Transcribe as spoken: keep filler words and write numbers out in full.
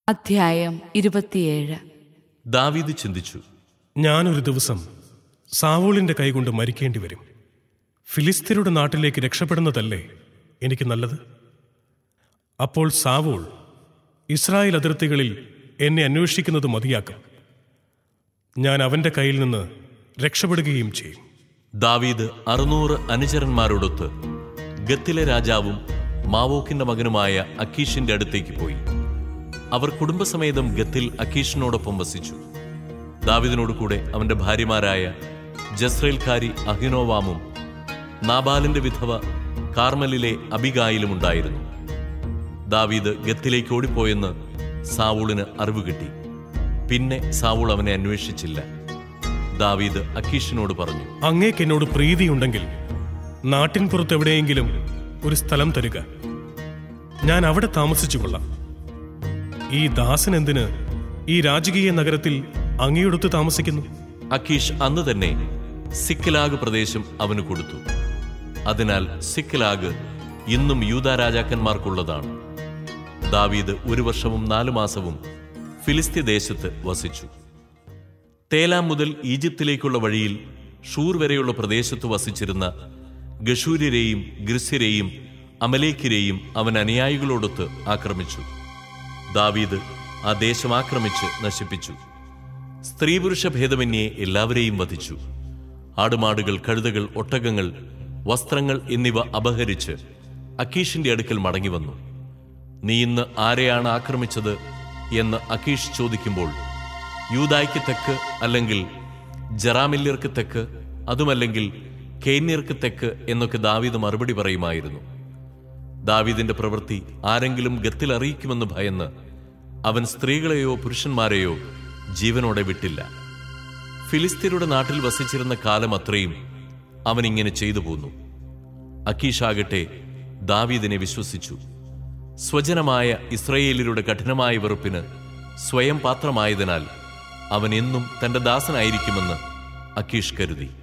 അധ്യായം ഇരുപത്തിയേഴ്. ദാവീദ് ചിന്തിച്ചു, ഞാനൊരു ദിവസം സാവൂളിന്റെ കൈകൊണ്ട് മരിക്കേണ്ടി വരും. ഫിലിസ്ത്യരുടെ നാട്ടിലേക്ക് രക്ഷപ്പെടുന്നതല്ലേ എനിക്ക് നല്ലത്? അപ്പോൾ സാവൂൾ ഇസ്രായേൽ അതിർത്തികളിൽ എന്നെ അന്വേഷിക്കുന്നത് മതിയാക്കും. ഞാൻ അവന്റെ കയ്യിൽ നിന്ന് രക്ഷപ്പെടുകയും ചെയ്യും. ദാവീദ് അറുന്നൂറ് അനുചരന്മാരോടൊത്ത് ഗത്തിലെ രാജാവും മാവോക്കിന്റെ മകനുമായ അക്കീഷിന്റെ അടുത്തേക്ക് പോയി. അവർ കുടുംബസമേതം ഗത്തിൽ അക്കീഷിനോടൊപ്പം വസിച്ചു. ദാവീദിനോട് കൂടെ അവന്റെ ഭാര്യമാരായ ജസ്രേൽക്കാരി അഹിനോവാമും നാബാലിന്റെ വിധവ കാർമലിലെ അബിഗായിലും ഉണ്ടായിരുന്നു. ദാവീദ് ഗത്തിലേക്ക് ഓടിപ്പോയെന്ന് സാവൂളിന് അറിവ് കിട്ടി. പിന്നെ സാവൂൾ അവനെ അന്വേഷിച്ചില്ല. ദാവീദ് അക്കീഷിനോട് പറഞ്ഞു, അങ്ങേക്ക് എന്നോട് പ്രീതിയുണ്ടെങ്കിൽ നാട്ടിൻ പുറത്ത് എവിടെയെങ്കിലും ഒരു സ്ഥലം തരിക, ഞാൻ അവിടെ താമസിച്ചു കൊള്ളാം. ഈ ദാസൻ എന്തിന് ഈ രാജകീയ നഗരത്തിൽ അങ്ങയോടൊത്ത് താമസിക്കുന്നു? അക്കീഷ് അന്ന് തന്നെ സിക്ലാഗ് പ്രദേശം അവന് കൊടുത്തു. അതിനാൽ സിക്ലാഗ് ഇന്നും യൂദാ രാജാക്കന്മാർക്കുള്ളതാണ്. ദാവീദ് ഒരു വർഷവും നാലു മാസവും ഫിലിസ്ത്യ ദേശത്ത് വസിച്ചു. തേലാം മുതൽ ഈജിപ്തിലേക്കുള്ള വഴിയിൽ ഷൂർ വരെയുള്ള പ്രദേശത്ത് വസിച്ചിരുന്ന ഗഷൂര്യരെയും ഗ്രിസ്യരെയും അമലേക്കിരെയും അവൻ അനുയായികളോടൊത്ത് ആക്രമിച്ചു. ദാവീദ് ആ ദേശം ആക്രമിച്ച് നശിപ്പിച്ചു. സ്ത്രീ പുരുഷ ഭേദമന്യേ എല്ലാവരെയും വധിച്ചു. ആടുമാടുകൾ, കഴുതകൾ, ഒട്ടകങ്ങൾ, വസ്ത്രങ്ങൾ എന്നിവ അപഹരിച്ച് അക്കീഷിന്റെ അടുക്കൽ മടങ്ങിവന്നു. നീ ഇന്ന് ആരെയാണ് ആക്രമിച്ചത് എന്ന് അക്കീഷ് ചോദിക്കുമ്പോൾ, യൂദായ്ക്ക് തെക്ക്, അല്ലെങ്കിൽ ജറാമില്യർക്ക് തെക്ക്, അതുമല്ലെങ്കിൽ കേന്യർക്ക് തെക്ക് എന്നൊക്കെ ദാവീദ് മറുപടി പറയുമായിരുന്നു. ദാവീദിന്റെ പ്രവൃത്തി ആരെങ്കിലും ഗത്തിൽ അറിയിക്കുമെന്ന് ഭയന്ന് അവൻ സ്ത്രീകളെയോ പുരുഷന്മാരെയോ ജീവനോടെ വിട്ടില്ല. ഫിലിസ്ത്യരുടെ നാട്ടിൽ വസിച്ചിരുന്ന കാലം അത്രയും അവൻ ഇങ്ങനെ ചെയ്തു പോന്നു. അക്കീഷാകട്ടെ ദാവീദിനെ വിശ്വസിച്ചു. സ്വജനമായ ഇസ്രായേലിയരുടെ കഠിനമായ വെറുപ്പിന് സ്വയം പാത്രമായതിനാൽ അവൻ എന്നും തന്റെ ദാസനായിരിക്കുമെന്ന് അക്കീഷ് കരുതി.